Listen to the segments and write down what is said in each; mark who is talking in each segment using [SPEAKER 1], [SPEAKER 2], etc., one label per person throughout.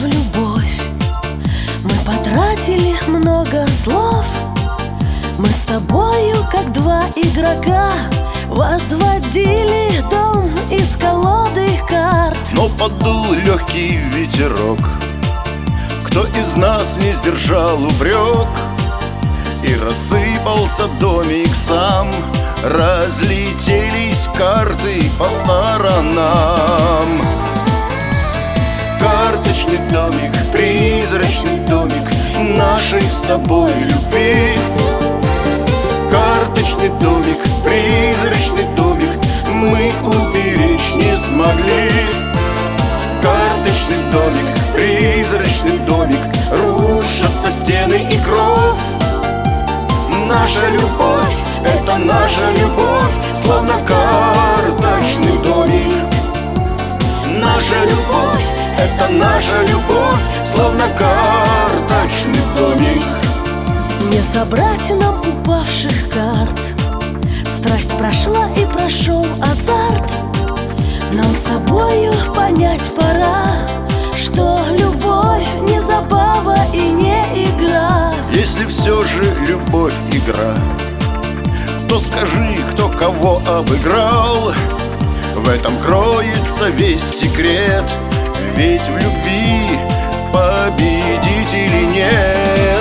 [SPEAKER 1] в любовь мы потратили много слов. Мы с тобою, как два игрока, возводили дом из колоды карт.
[SPEAKER 2] Но подул легкий ветерок, кто из нас не сдержал упрек, и рассыпался домик сам. Разлетелись карты по сторонам. Карточный домик, призрачный домик нашей с тобой любви. Карточный домик, призрачный домик мы уберечь не смогли. Карточный домик, призрачный домик, рушатся стены и кровь. Наша любовь, это наша любовь, словно карточный домик. Наша любовь, это наша любовь, словно карточный домик.
[SPEAKER 1] Не собрать нам упавших карт. Страсть прошла и прошел азарт. Нам с тобою понять пора, что любовь не забава и не игра.
[SPEAKER 2] Если все же любовь игра, то скажи, кто кого обыграл. В этом кроется весь секрет, ведь в любви победителей нет.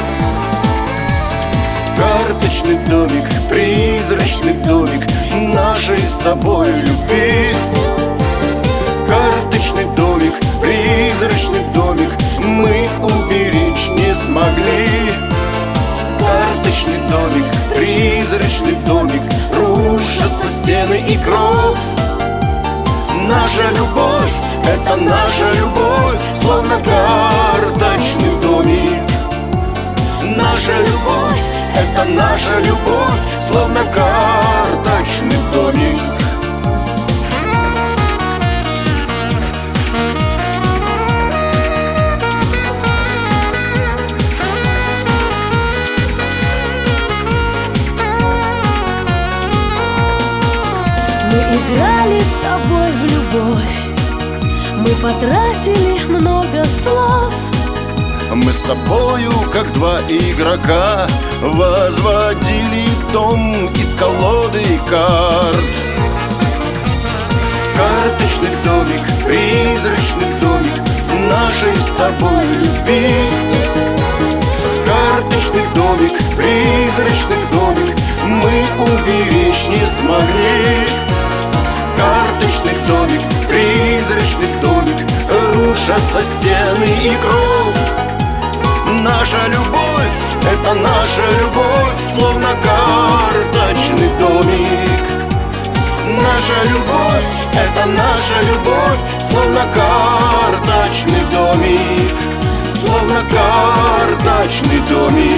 [SPEAKER 2] Карточный домик, призрачный домик нашей с тобой любви. Карточный домик, призрачный домик мы уберечь не смогли. Карточный домик, призрачный домик, рушатся стены и кровь. Наша любовь, это наша любовь, словно карточный домик. Наша любовь, это наша любовь, словно карточный домик.
[SPEAKER 1] Мы играли с тобой в любовь, мы потратили много слов.
[SPEAKER 2] Мы с тобою, как два игрока, возводили дом из колоды карт. Карточный домик, призрачный домик нашей с тобой любви. Карточный домик, призрачный домик мы уберечь не смогли. Карточный домик, призрачный домик, рушатся стены и кровь. Наша любовь, это наша любовь, словно карточный домик. Наша любовь, это наша любовь, словно карточный домик. Словно карточный домик.